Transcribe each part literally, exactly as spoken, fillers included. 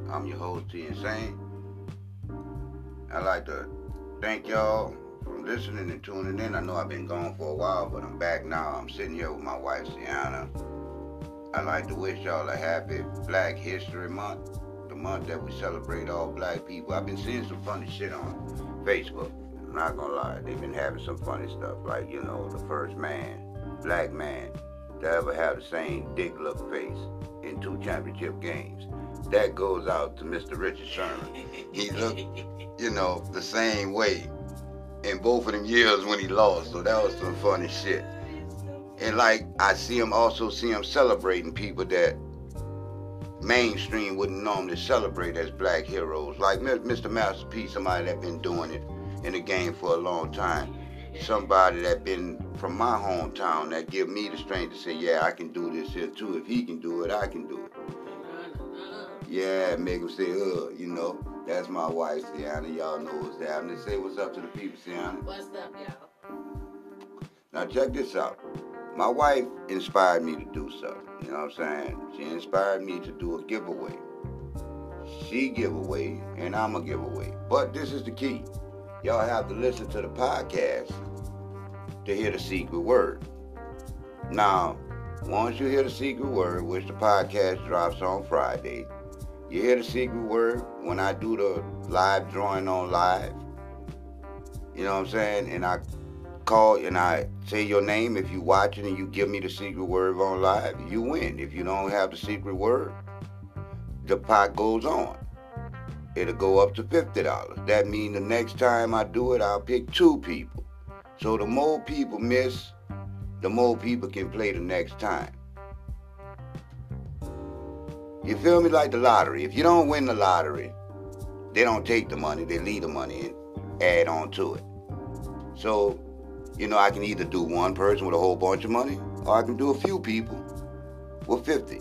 I'm your host, T Insane. I'd like to thank y'all for listening and tuning in. I know I've been gone for a while, but I'm back now. I'm sitting here with my wife, Sienna. I'd like to wish y'all a happy Black History Month, the month that we celebrate all black people. I've been seeing some funny shit on Facebook. I'm not gonna lie, they've been having some funny stuff, like, you know, the first man, black man, to ever have the same dick look face in two championship games. That goes out to Mister Richard Sherman. He looked, you know, the same way in both of them years when he lost. So that was some funny shit. And like, I see him also see him celebrating people that mainstream wouldn't normally celebrate as black heroes. Like Mister Master P, somebody that been doing it in the game for a long time. Somebody that been from my hometown that give me the strength to say, yeah, I can do this here too. If he can do it, I can do it. Yeah, make him say, uh, you know, that's my wife, Sienna. Y'all know what's happening. Say what's up to the people, Sienna. What's up, y'all? Now check this out. My wife inspired me to do something. You know what I'm saying? She inspired me to do a giveaway. She give away, and I'm a giveaway. But this is the key. Y'all have to listen to the podcast to hear the secret word. Now, once you hear the secret word, which the podcast drops on Friday, you hear the secret word when I do the live drawing on live. You know what I'm saying? And I call and I say your name. If you watching and you give me the secret word on live, you win. If you don't have the secret word, the pot goes on. It'll go up to fifty dollars. That means the next time I do it, I'll pick two people. So the more people miss, the more people can play the next time. You feel me? Like the lottery. If you don't win the lottery, they don't take the money. They leave the money and add on to it. So, you know, I can either do one person with a whole bunch of money, or I can do a few people with fifty.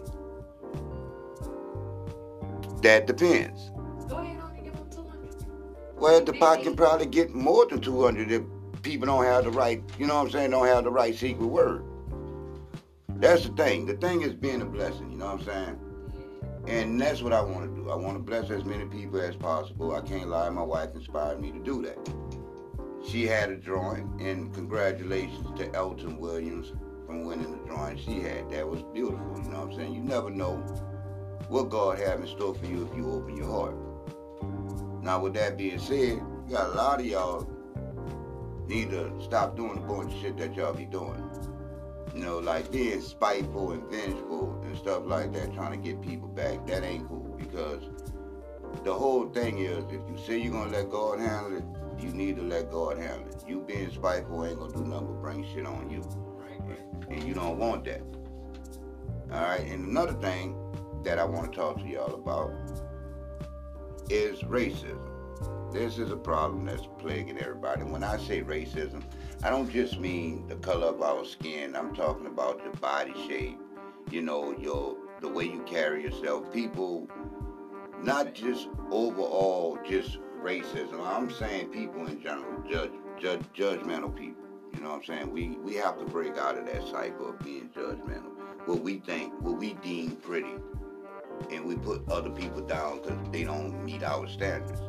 That depends. Go ahead on and give them two hundred. Well, the pot can probably get more than two hundred if people don't have the right, you know what I'm saying, don't have the right secret word. That's the thing. The thing is being a blessing, you know what I'm saying? And that's what I want to do. I want to bless as many people as possible. I can't lie, my wife inspired me to do that. She had a drawing, and congratulations to Elton Williams from winning the drawing she had. That was beautiful, you know what I'm saying? You never know what God have in store for you if you open your heart. Now, with that being said, you got a lot of y'all need to stop doing a bunch of shit that y'all be doing. You know, like being spiteful and vengeful and stuff like that, trying to get people back. That ain't cool, because the whole thing is, if you say you're going to let God handle it, you need to let God handle it. You being spiteful ain't going to do nothing but bring shit on you. And, and you don't want that. All right? And another thing that I want to talk to y'all about is racism. This is a problem that's plaguing everybody. When I say racism, I don't just mean the color of our skin. I'm talking about your body shape, you know, your the way you carry yourself. People, not just overall just racism. I'm saying people in general, judge, judge, judgmental people. You know what I'm saying? We we have to break out of that cycle of being judgmental. What we think, what we deem pretty, and we put other people down because they don't meet our standards.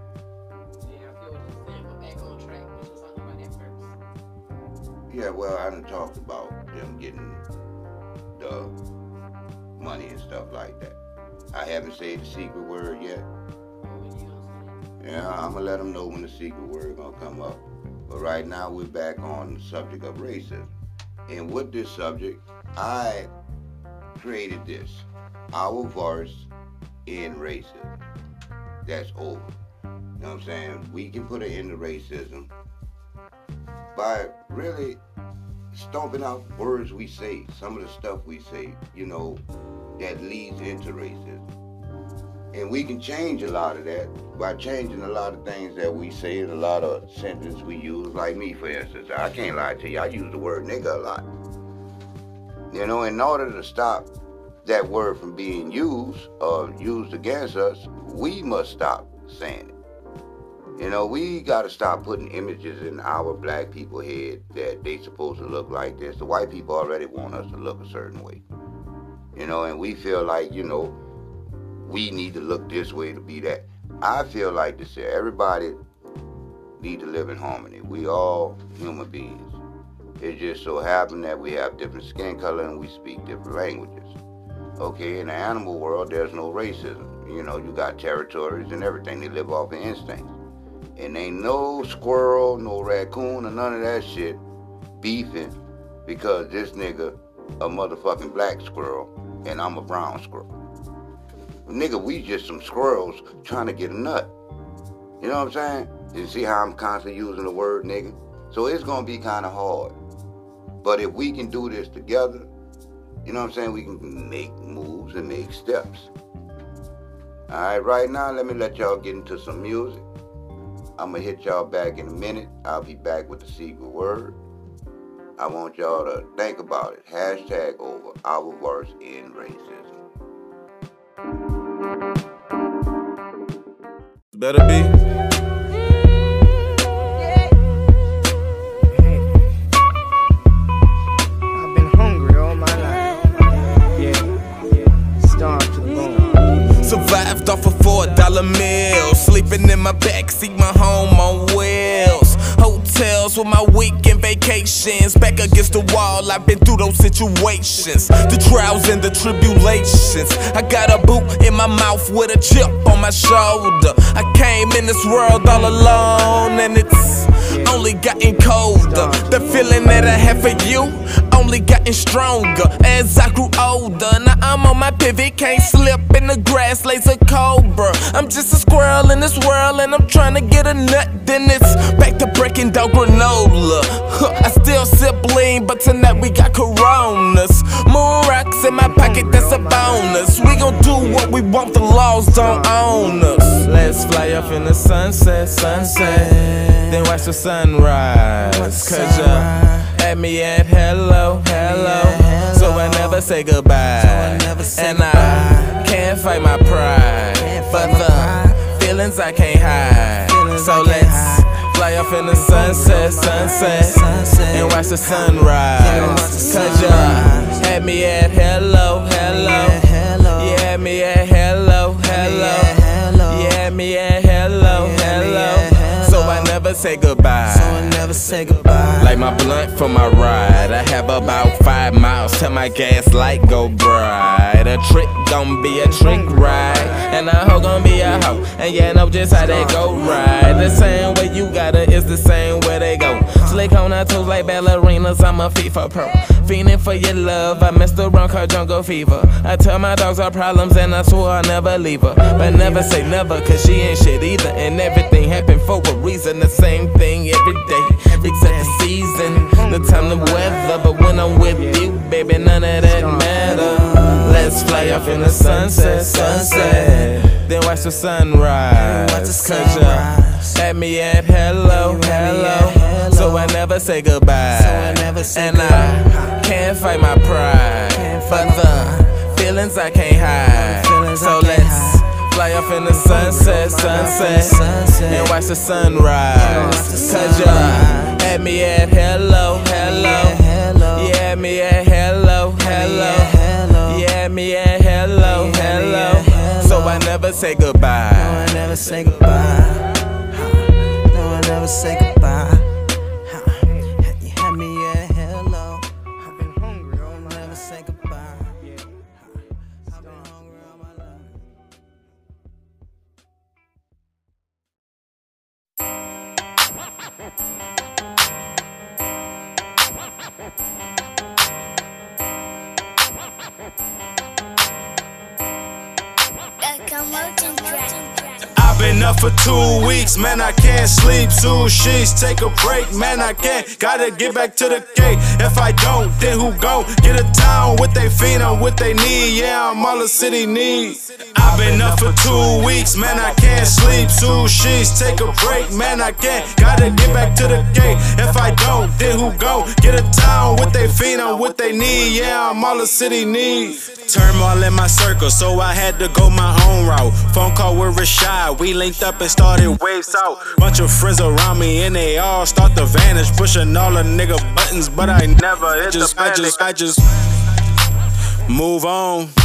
Yeah, well, I done talked about them getting the money and stuff like that. I haven't said the secret word yet. Yeah, I'm going to let them know when the secret word going to come up. But right now, we're back on the subject of racism. And with this subject, I created this. Our verse in racism. That's over. You know what I'm saying? We can put an end to racism by really stomping out words we say, some of the stuff we say, you know, that leads into racism. And we can change a lot of that by changing a lot of things that we say and a lot of sentences we use. Like me, for instance, I can't lie to you, I use the word nigga a lot. You know, in order to stop that word from being used or used against us, we must stop saying it. You know, we got to stop putting images in our black people head that they supposed to look like this. The white people already want us to look a certain way. You know, and we feel like, you know, we need to look this way to be that. I feel like this here, everybody need to live in harmony. We all human beings. It just so happens that we have different skin color and we speak different languages. Okay, in the animal world, there's no racism. You know, you got territories and everything. They live off of instincts. And ain't no squirrel, no raccoon, or none of that shit beefing because this nigga a motherfucking black squirrel and I'm a brown squirrel. Nigga, we just some squirrels trying to get a nut. You know what I'm saying? You see how I'm constantly using the word nigga? So it's gonna be kind of hard. But if we can do this together, you know what I'm saying, we can make moves and make steps. All right, right now, let me let y'all get into some music. I'm gonna hit y'all back in a minute. I'll be back with the secret word. I want y'all to think about it. Hashtag over our verse in racism. Better be. Survived off a four dollar meal, sleeping in my backseat, my home on wheels. Hotels with my weekend vacations, back against the wall, I've been through those situations. The trials and the tribulations. I got a boot in my mouth with a chip on my shoulder. I came in this world all alone and it's only gotten colder. The feeling that I have for you only gotten stronger as I grew older. Now I'm on my pivot, can't slip in the grass, laser cobra. I'm just a squirrel in this world and I'm trying to get a nut. Then it's back to breaking down granola. Huh, I still sip lean, but tonight we got Coronas. Moon rocks in my pocket, that's a bonus. We gon' do what we want, the laws don't own us. Let's fly off in the sunset, sunset, then watch the sunrise. Cause you had me at hello, hello, so I never say goodbye. And I can't fight my pride, but the feelings I can't hide. So let's fly off in the sunset, sunset, and watch the sunrise. Cause you had me at hello, hello, you had me at hello, hello, you had me at hello, hello, so I never say goodbye. So I never say goodbye. Like my blunt for my ride, I have about five miles till my gas light go bright. A trick gon' be a trick ride, and a hoe gon' be a hoe, and you know just how they go right. The same way you got it is the same way they go. Slick on her toes like ballerinas, I'm a FIFA pro. Fiending for your love, I messed around, caught jungle fever. I tell my dogs our problems and I swore I'll never leave her. But never say never, cause she ain't shit either. And everything happened for a reason, the same thing every day, except the season, the time, the weather. But when I'm with you, baby, none of that matter. Let's fly off in the sunset, sunset, then watch the sunrise. Cause you had me at hello, hello, so I never say goodbye. And I can't fight my pride, but the feelings I can't hide. So let's fly off in the sunset, sunset, and watch the sunrise. Cause you had me at hello, hello, you had me at hello, hello, you had me at hello, hello, so I never say goodbye. No, I never say goodbye. No, I never say goodbye. You had me at hello. I've been hungry, I'll never say goodbye. I've been hungry all my life. I've been up for two weeks, man, I can't sleep. Two sheets, take a break, man, I can't. Gotta get back to the gate. If I don't, then who gon' get a town with they feet on what they need? Yeah, I'm all the city needs. I've been up for two weeks, man, I can't sleep. Two sheets, take a break, man, I can't. Gotta get back to the gate. If I don't, then who gon' get a town with they feet on what they need? Yeah, I'm all the city needs. Turmoil in my circle, so I had to go my own route. Phone call with Rashad, we linked up and started waves out. Bunch of friends around me and they all start to vanish, pushing all the nigga buttons, but I never hit just, the panic. I just, I just move on.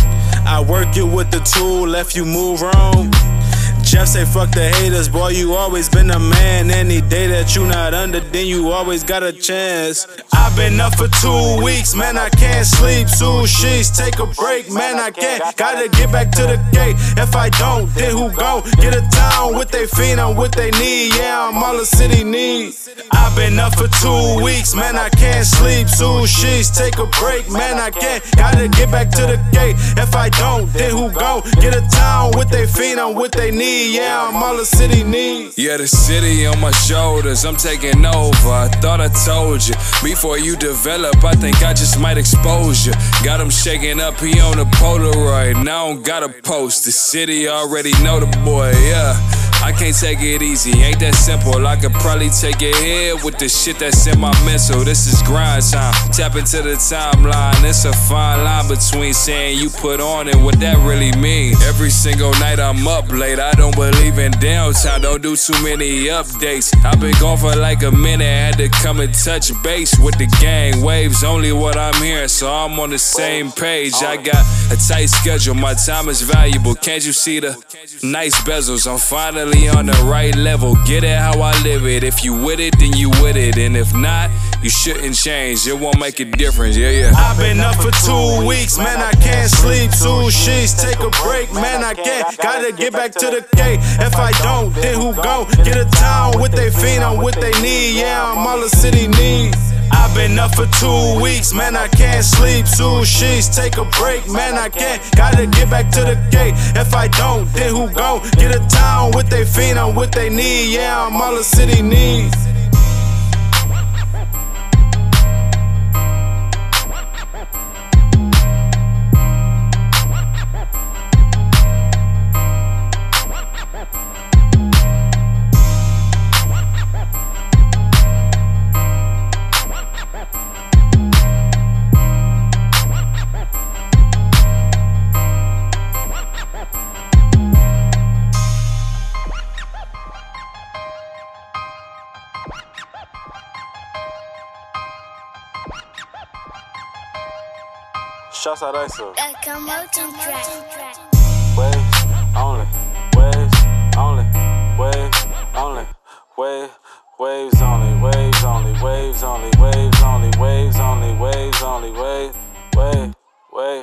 I work you with the tool, left you move wrong. Jeff say fuck the haters, boy, you always been a man. Any day that you not under, then you always got a chance. I've been up for two weeks, man, I can't sleep. Sushi's, take a break, man, I can't. Gotta get back to the gate. If I don't, then who gon' get a town with they feet on what they need? Yeah, I'm all the city needs. I've been up for two weeks, man, I can't sleep. Sushi's, take a break, man, I can't. Gotta get back to the gate. If I don't, then who gon' get a town with they feet on what they need? Yeah, I'm all the city needs. Yeah, the city on my shoulders, I'm taking over. I thought I told you. Before you develop, I think I just might expose you. Got him shaking up, he on the Polaroid. Now I don't gotta post. The city already know the boy, yeah. I can't take it easy, ain't that simple. I could probably take your head with the shit that's in my mental. This is grind time, tap into the timeline. It's a fine line between saying you put on and what that really mean. Every single night I'm up late, I don't believe in downtime, don't do too many updates. I've been gone for like a minute, had to come and touch base with the gang. Waves only what I'm hearing, so I'm on the same page. I got a tight schedule, my time is valuable. Can't you see the nice bezels? I'm finally on the right level, get it how I live it. If you with it, then you with it, and if not, you shouldn't change, it won't make a difference, yeah, yeah. I've been up for two weeks, man, I can't sleep. Sushi's, take a break, man, I can't. Gotta get back to the gate. If I don't, then who gon' get a town with they feet on what they need? Yeah, I'm all the city needs. I've been up for two weeks, man, I can't sleep. Sushi's, take a break, man, I can't. Gotta get back to the gate. If I don't, then who gon' get a town with they feet on what they need? Yeah, I'm all the city needs. Shouts out Iso. Waves only, waves only, waves only, wave, waves only, waves only, waves only, waves only, waves only, waves only, wave, wave, wave.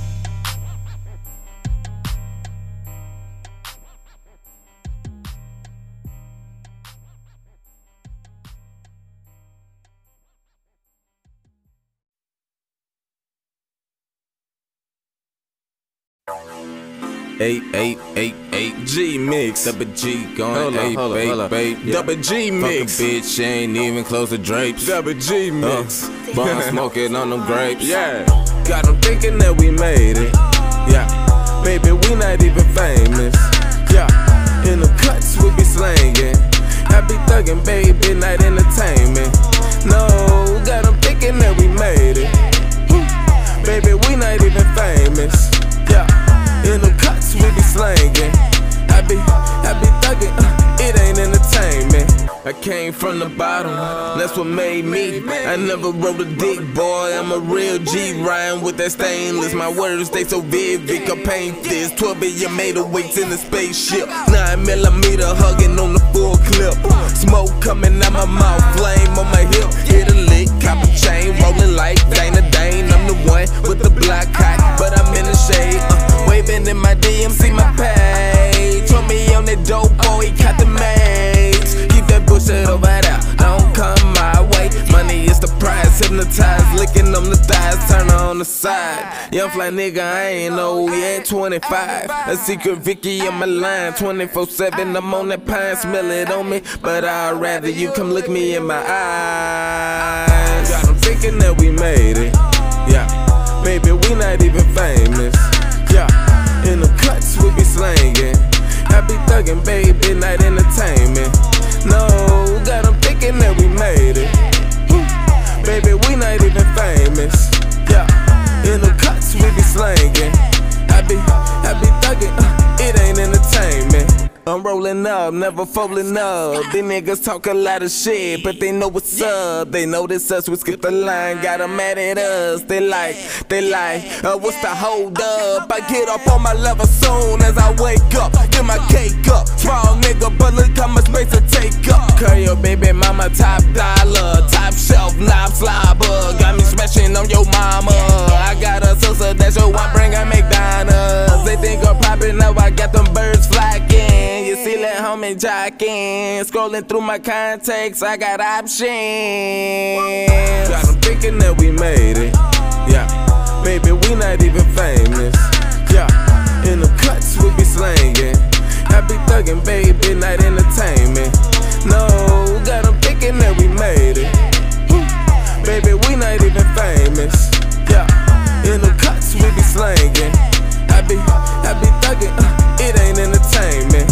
Eight, eight, eight, eight, G mix. Double G going eight, babe, babe. Yeah. Double G mix. Fuck a bitch, she ain't even close to drapes. Double G mix. Uh, Bun smoking on them grapes. Yeah. Got them thinking that we made it. Yeah. Baby, we not even famous. Yeah. In the cuts, we be slanging. I be thugging, baby, night entertainment. No, got them thinking that we made it. Baby, we not even famous. Yeah. In the cuts, we be slanging. I be, I be thugging, uh, it ain't entertainment. I came from the bottom, that's what made me. I never wrote a dick, boy, I'm a real G. Riding with that stainless, my words, they so vivid, can paint this. twelve billion made of weights in the spaceship. Nine millimeter hugging on the full clip. Smoke coming out my mouth, flame on my hip. Hit a lick, copper chain, rolling like Dana Dane. I'm the one with the black hot, but I'm in the shade. Uh, waving in my D M, see my page. Told me on that dope, boy, he caught the mates. Keep that bullshit over there, don't come my way. Money is the prize, hypnotized, licking on the thighs, turn her on the side. Young fly nigga, I ain't old yet, twenty-five. A secret Vicky on my line, twenty-four seven, I'm on that pine, smell it on me. But I'd rather you come look me in my eyes. Got them thinking that we made it, yeah. Baby, we not even famous, yeah. In the cuts, we be slanging. I be thugging, baby, night entertainment. No, got them thinking that we made it. Baby, we not even famous, yeah. In the cuts, we be slanging. I be, I be thugging, uh, it ain't entertainment. I'm rolling up, up, never folding up. These niggas talk a lot of shit, but they know what's up. They notice us, we skip the line, got them mad at us. They like, they like, uh, what's the hold up? I get up on my level soon as I wake up. Get my cake up, small nigga, but look how much space to take up. Call your baby mama top dollar, top shelf, not flopper. Got me smashing on your mama. I got a sister that's your one, bring her McDonald's. They think I'm popping now, I got them birds flocking. You see that homie jocking, scrolling through my contacts, I got options. Got them thinking that we made it, yeah. Baby, we not even famous, yeah. In the cuts we be slanging, I be thugging, baby, not entertainment. No, got them thinking that we made it, baby, we not even famous, yeah. In the cuts we be slanging, I be, I be thugging, uh, it ain't entertainment.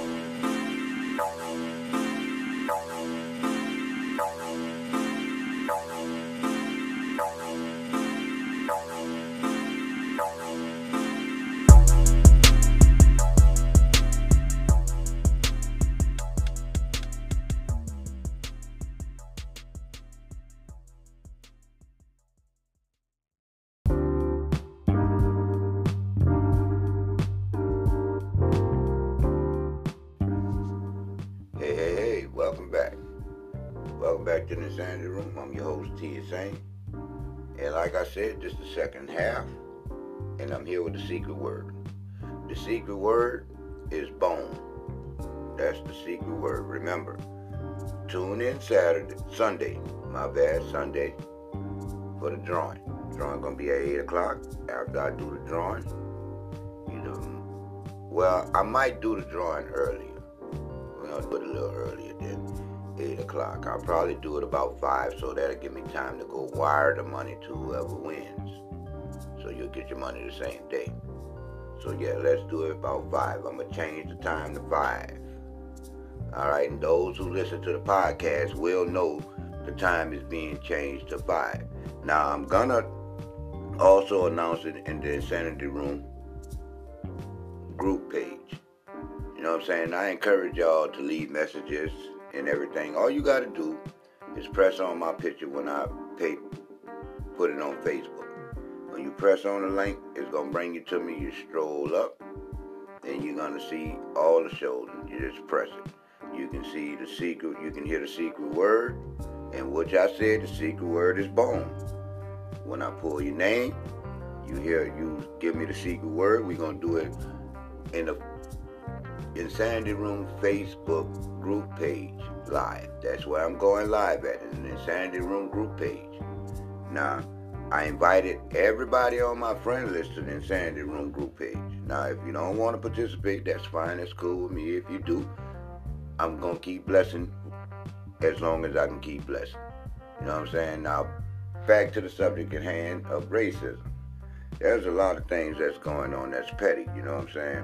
Hey, hey, hey, welcome back. Welcome back to the Insanity Room. I'm your host, T. Insane. And like I said, this is the second half, and I'm here with the secret word. The secret word is bone. That's the secret word. Remember, tune in Saturday, Sunday, my bad, Sunday, for the drawing. The drawing gonna be at eight o'clock. After I do the drawing, you know, well, I might do the drawing earlier. I'll do it a little earlier than eight o'clock. I'll probably do it about five, so that'll give me time to go wire the money to whoever wins. So you'll get your money the same day. So yeah, let's do it about five. I'm gonna change the time to five. All right, and those who listen to the podcast will know the time is being changed to five. Now I'm gonna also announce it in the Insanity Room group page. You know what I'm saying? I encourage y'all to leave messages and everything. All you got to do is press on my picture when I pay, put it on Facebook. When you press on the link, it's going to bring you to me. You stroll up, and you're going to see all the shows. You just press it. You can see the secret. You can hear the secret word. And what I said, the secret word is bone. When I pull your name, you hear, you give me the secret word. We're going to do it in the Insanity Room Facebook group page live. That's where I'm going live at, in the Insanity Room group page. Now, I invited everybody on my friend list to the Insanity Room group page. Now, if you don't want to participate, that's fine. That's cool with me. If you do, I'm going to keep blessing as long as I can keep blessing. You know what I'm saying? Now, back to the subject at hand of racism. There's a lot of things that's going on that's petty. You know what I'm saying?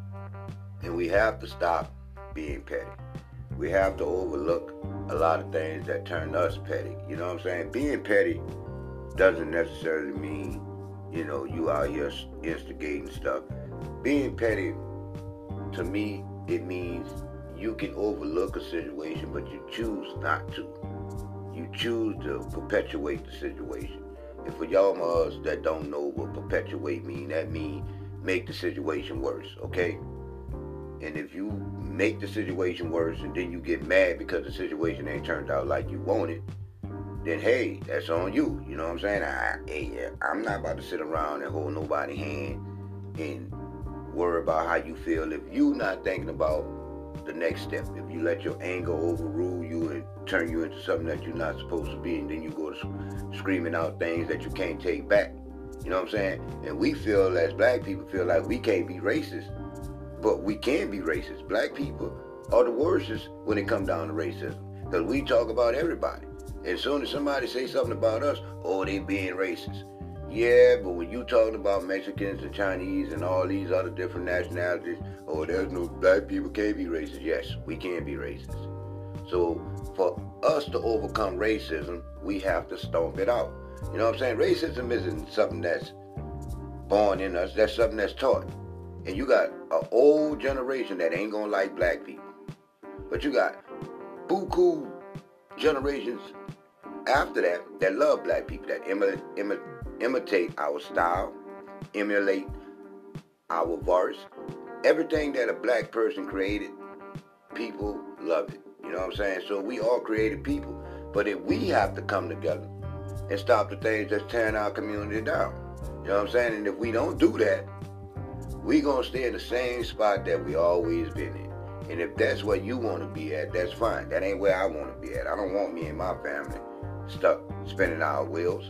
And we have to stop being petty. We have to overlook a lot of things that turn us petty. You know what I'm saying? Being petty doesn't necessarily mean, you know, you out here instigating stuff. Being petty, to me, it means you can overlook a situation, but you choose not to. You choose to perpetuate the situation. And for y'all mothers that don't know what perpetuate mean, that mean make the situation worse, okay? And if you make the situation worse and then you get mad because the situation ain't turned out like you wanted, then hey, that's on you. You know what I'm saying? I, I, I'm not about to sit around and hold nobody's hand and worry about how you feel if you not thinking about the next step. If you let your anger overrule you and turn you into something that you're not supposed to be, and then you go to screaming out things that you can't take back. You know what I'm saying? And we feel, as black people, feel like we can't be racist. But we can be racist. Black people are the worstest when it comes down to racism. Because we talk about everybody. As soon as somebody say something about us, oh, they being racist. Yeah, but when you talking about Mexicans and Chinese and all these other different nationalities, oh, there's no, black people can't be racist. Yes, we can be racist. So for us to overcome racism, we have to stomp it out. You know what I'm saying? Racism isn't something that's born in us. That's something that's taught. And you got an old generation that ain't gonna like black people. But you got buku generations after that that love black people, that imi- imi- imitate our style, emulate our verse. Everything that a black person created, people love it. You know what I'm saying? So we all created people. But if we have to come together and stop the things that's tearing our community down, you know what I'm saying? And if we don't do that, we going to stay in the same spot that we always been in. And if that's where you want to be at, that's fine. That ain't where I want to be at. I don't want me and my family stuck spinning our wheels.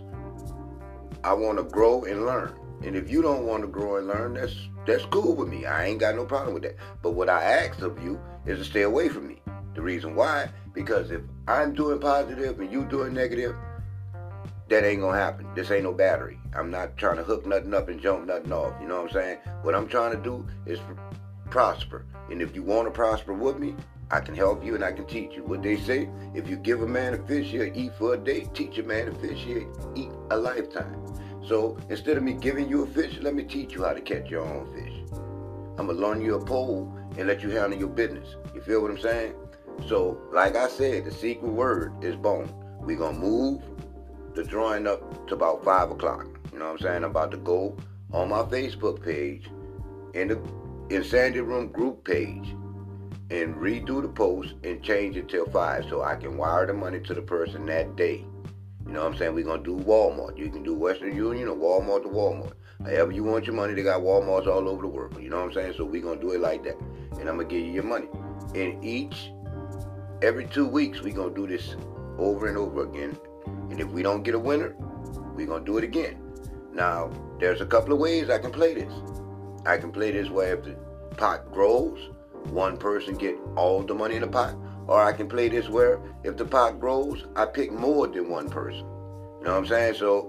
I want to grow and learn. And if you don't want to grow and learn, that's that's cool with me. I ain't got no problem with that. But what I ask of you is to stay away from me. The reason why, because if I'm doing positive and you doing negative, that ain't gonna happen. This ain't no battery. I'm not trying to hook nothing up and jump nothing off. You know what I'm saying? What I'm trying to do is prosper. And if you want to prosper with me, I can help you and I can teach you. What they say, if you give a man a fish, he'll eat for a day. Teach a man a fish, he'll eat a lifetime. So instead of me giving you a fish, let me teach you how to catch your own fish. I'm going to loan you a pole and let you handle your business. You feel what I'm saying? So, like I said, the secret word is bone. We're going to move the drawing up to about five o'clock. You know what I'm saying? I'm about to go on my Facebook page, in the Insanity Room group page, and redo the post and change it till five so I can wire the money to the person that day. You know what I'm saying? We're going to do Walmart. You can do Western Union or Walmart to Walmart. However you want your money, they got Walmarts all over the world. You know what I'm saying? So we're going to do it like that. And I'm going to give you your money. And each, every two weeks, we're going to do this over and over again. And if we don't get a winner, we're going to do it again. Now, there's a couple of ways I can play this. I can play this where if the pot grows, one person get all the money in the pot. Or I can play this where if the pot grows, I pick more than one person. You know what I'm saying? So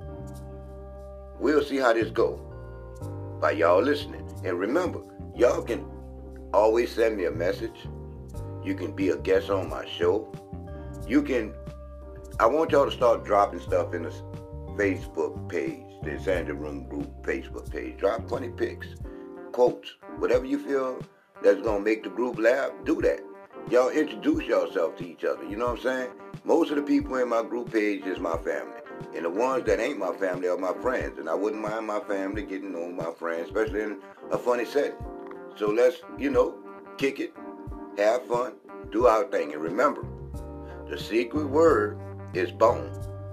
we'll see how this goes by y'all listening. And remember, y'all can always send me a message. You can be a guest on my show. You can, I want y'all to start dropping stuff in the Facebook page, the Insanity Room group Facebook page. Drop funny pics, quotes, whatever you feel that's going to make the group laugh, do that. Y'all introduce yourself to each other. You know what I'm saying? Most of the people in my group page is my family. And the ones that ain't my family are my friends. And I wouldn't mind my family getting to know my friends, especially in a funny setting. So let's, you know, kick it, have fun, do our thing. And remember, the secret word is bone.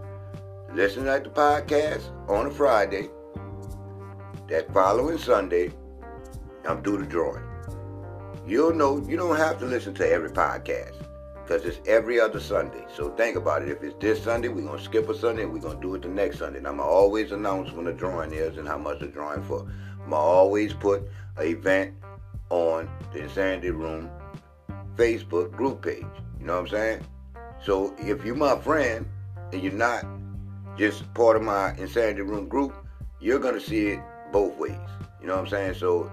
Listen to the podcast on a Friday. That following Sunday, I'm due the drawing. You'll know, you don't have to listen to every podcast because it's every other Sunday. So think about it. If it's this Sunday, we're going to skip a Sunday and we're going to do it the next Sunday. And I'm going to always announce when the drawing is and how much the drawing for. I'm going to always put an event on the Insanity Room Facebook group page. You know what I'm saying? So if you're my friend and you're not just part of my Insanity Room group, you're going to see it both ways. You know what I'm saying? So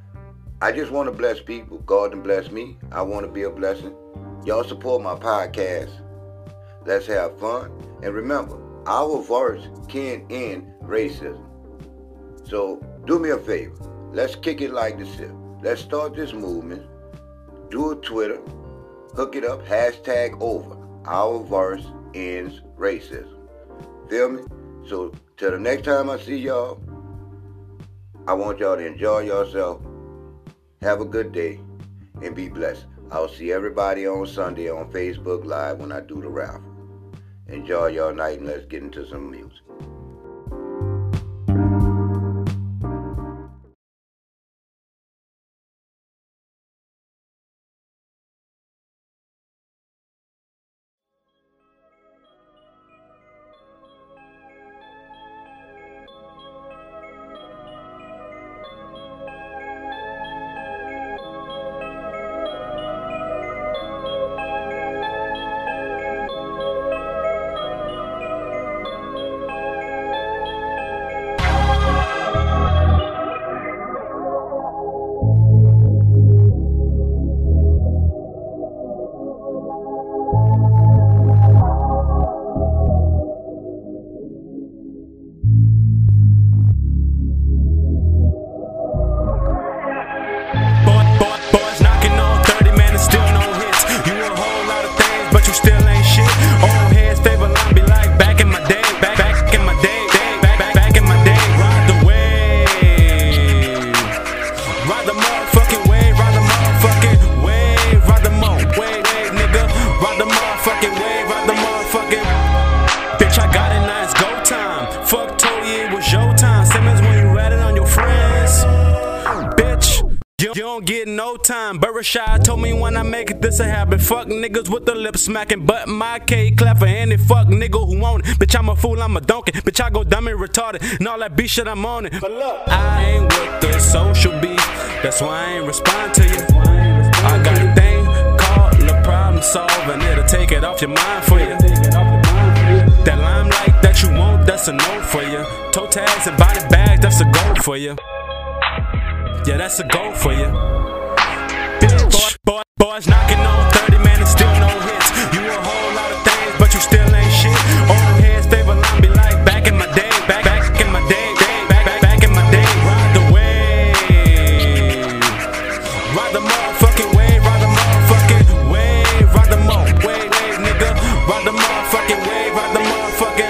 I just want to bless people. God done bless me. I want to be a blessing. Y'all support my podcast. Let's have fun. And remember, our verse can end racism. So do me a favor. Let's kick it like this here. Let's start this movement. Do a Twitter. Hook it up. Hashtag over. Our verse ends racism. Feel me? So till the next time I see y'all, I want y'all to enjoy yourself. Have a good day and be blessed. I'll see everybody on Sunday on Facebook Live when I do the raffle. Enjoy your night and let's get into some music. motherfucking wave, ride the motherfucking. Bitch, I got it, now it's go time. Fuck told you it was your time. Simmons when you ratted on your friends. Bitch, you don't get no time. Burrashai told me when I make it, this a habit. Fuck niggas with the lip smacking, but my K clap for any fuck nigga who want it. Bitch, I'm a fool, I'm a donkey. Bitch, I go dumb and retarded, and all that beef shit, I'm on it. But look, I ain't with the social beef, that's why I ain't respond to you. I got a thing called the problem solving, it'll take it off your mind for you. That limelight that you want, that's a no for you. Toe tags and body bags, that's a go for you. Yeah, that's a go for you. Bitch, boy, boys knocking on thirty, man, and still no hits. You a whole lot of things, but you still ain't shit. Old heads favor line be like back in my day, back, back in my day, back, back, back in my day. Ride the wave, ride the motherfucking wave, ride the motherfucking wave, ride the mo, wave, wave, nigga, ride the motherfucking wave, ride the motherfucking.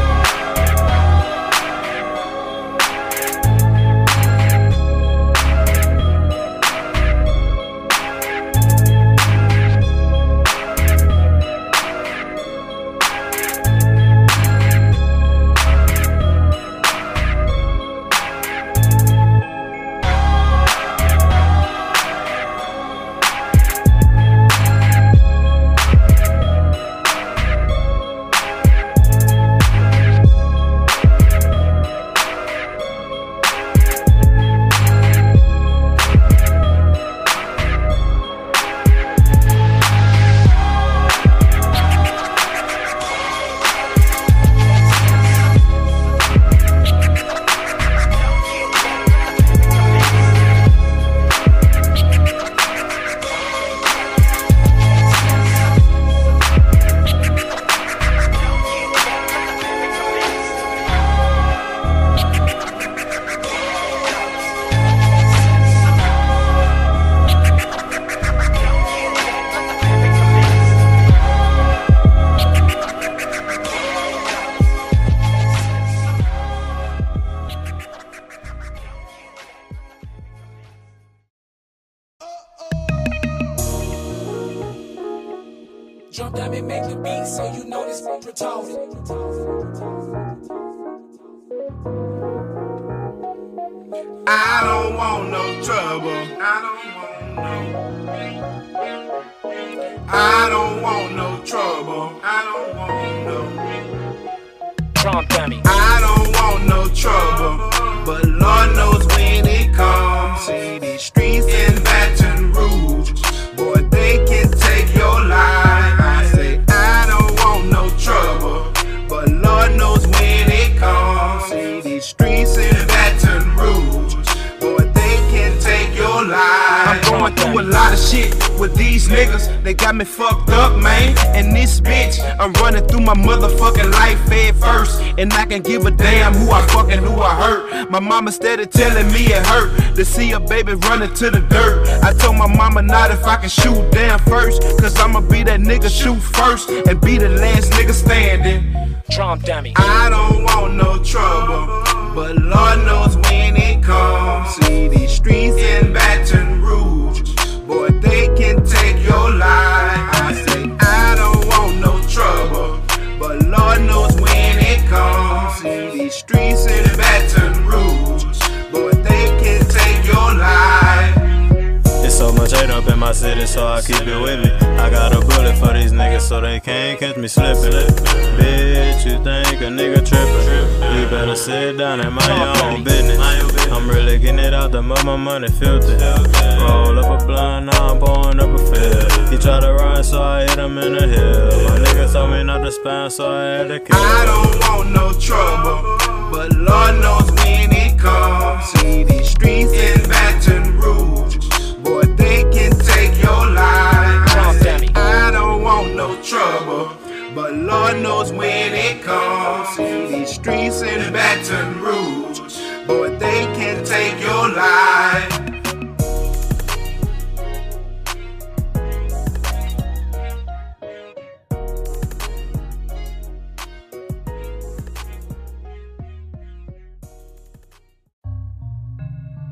Jump down and make the beat so you know this retarded. I don't want no trouble. I don't want no. I don't want no trouble. I don't want no. Trump dummy. I don't want no trouble, but Lord knows when it comes. See these streets in Baton Rouge, boy, they can take your life. I say I don't want no trouble, but Lord knows when it comes. See these streets in Baton Rouge, boy, they can take your life. I'm going through a lot of shit with these niggas, they got me fucked up, man. And this bitch, I'm running through my motherfucking life head first, and I can give a damn who I fucking who I hurt. My mama steady telling me it hurt to see a baby running to the dirt. I told my mama not if I can shoot down first, cause I'ma be that nigga shoot first and be the last nigga standing. Trump dummy. I don't want no trouble, but Lord knows when it comes. See these streets in Baton Rouge, boy, they can take your life. I say I don't want no trouble, but Lord knows when it comes. See these streets in Baton Rouge, boy, they can take your life. It's so much hate up in my city, so I keep it with me. I got a bullet for these niggas, so they can't catch me slipping. Bitch, you think a nigga trippin'? You better sit down and mind your own business. I'm really getting it out the mud, my money filthy. Roll up a blunt, now I'm pouring up a fill. He tried to run, so I hit him in the hill. My niggas told me not to spam, so I had to kill. I don't want no trouble, but Lord knows when it comes. See these streets in Baton Rouge, boy, they can take your life. I say I don't want no trouble, but Lord knows when it comes. See these streets in Baton Rouge, boy, they can take your life.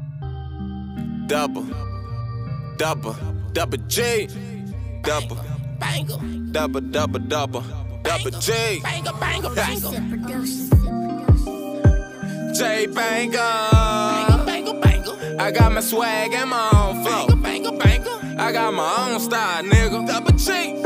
Double, double, double G, double, banger. Double, double, double, double J. Banger, banger, banger. J Banger. Banger, banger. I got my swag and my own flow. Banger, banger. I got my own style, nigga. Double G.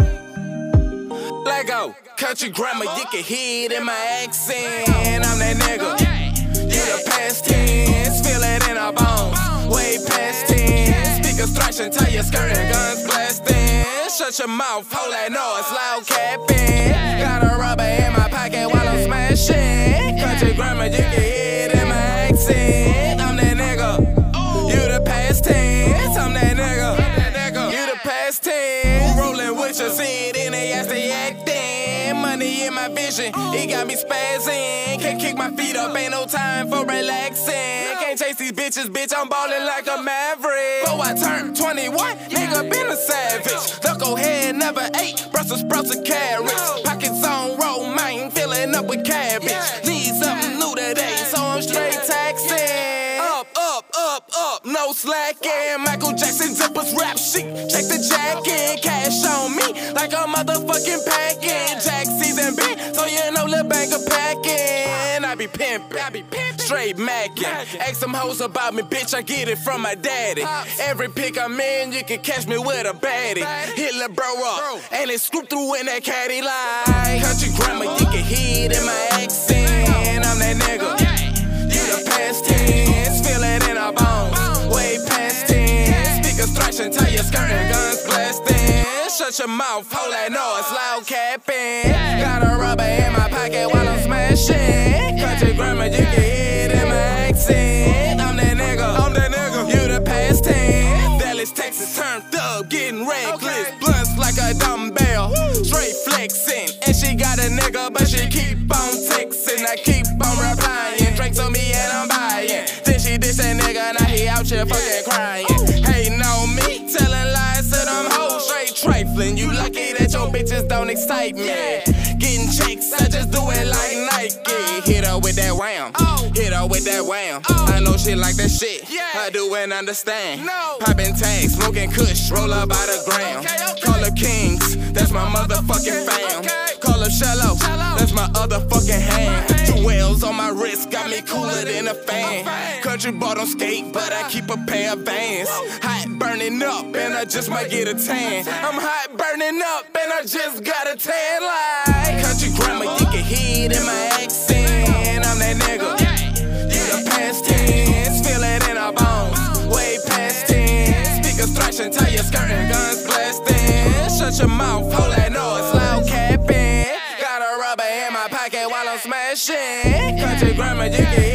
Let go. Country grammar, you can hear it in my accent. I'm that nigga. You the past tense, feel it in our bones. Way past tense. Speakers thrashing, tell your skirt and guns blasting. Shut your mouth, hold that noise, loud capping. Got a rubber in my pocket while I'm smashing. Country grammar, you can hear it in my accent. I'm that nigga. You the past tense. I'm that nigga. You the past tense. Rolling with your seed in they ass they acting. Money in my vision, it got me spazzing. Can't kick my feet up, ain't no time for relaxing. Can't chase these bitches, bitch, I'm ballin' like a maverick. Before I turn twenty-one, nigga been a savage. Knuckle head never ate, Brussels sprouts and carrots. Pockets on romaine, filling up with cabbage. Need something new today, so I'm straight taxing. Up, up, up, up, no slacking. Michael Jackson zippers rap sheet, check the jacket. Cash on me like a motherfucking packing. Jack season B, so you know Lil Banger packing. I be pimpin', I be pimpin', straight mackin'. Ask some hoes about me, bitch, I get it from my daddy. Every pick I'm in, you can catch me with a baddie. Hit lil' bro up, and it scoop through in that caddy like country grammar, you can hear it in my accent. I'm that nigga. You the past tense, feel it in our bones. Way past tense, speakers thrashing, tell your skirt and guns blasting. Shut your mouth, hold that noise, loud capping. Got a rubber in my pocket while I'm smashing. Country grammar, you can hear it in my accent. I'm that nigga, I'm that nigga. You the past tense. Dallas, Texas, turned up, getting reckless. Blunts like a dumbbell, straight flexing. And she got a nigga, but she keep on texting. I keep on replying, drinks on me and I'm buying. Then she diss that nigga, now he out here fucking crying. Hating on me, telling lies to them hoes, straight trifling. You lucky that your bitches don't excite me. Getting checks, I just do it like Nike. Hit her with that wham, hit her with that wham. I know she like that shit, I do and understand. Poppin' tags, smoking kush, roll up out of gram. Call her Kings, that's my motherfucking fam. Call her Shallow, that's my other fucking hand. Jewels on my wrist, got me cooler than a fan. Country bought on skate, but I keep a pair of Vans. Hot burning up, and I just might get a tan. I'm hot burning up, and I just got a tan like country grammar, you can hear it in my accent. I'm that nigga. You the past tense, feel it in our bones. Way past tense, speakers thrashing, tell your skirt and guns blasting. Shut your mouth, hold that noise, loud capping. Got a rubber in my pocket while I'm smashing. Country grammar, you can hear